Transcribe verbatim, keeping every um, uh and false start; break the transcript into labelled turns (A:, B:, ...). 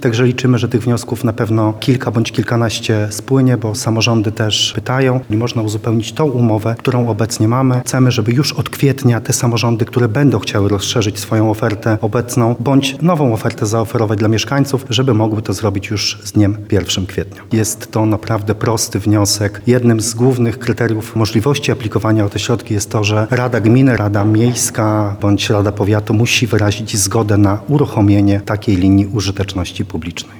A: Także liczymy, że tych wniosków na pewno kilka bądź kilkanaście spłynie, bo samorządy też pytają i można uzupełnić tą umowę, którą obecnie mamy. Chcemy, żeby już od kwietnia te samorządy, które będą chciały rozszerzyć swoją ofertę obecną, bądź nową ofertę zaoferować dla mieszkańców, żeby mogły to zrobić już z dniem pierwszym kwietnia. Jest to naprawdę prosty wniosek. Jednym z głównych kryteriów możliwości aplikowania o te środki jest to, że Rada Gminy, Rada Miejska bądź Rada Powiatu musi wyrazić zgodę na uruchomienie takiej linii użyteczności publicznej.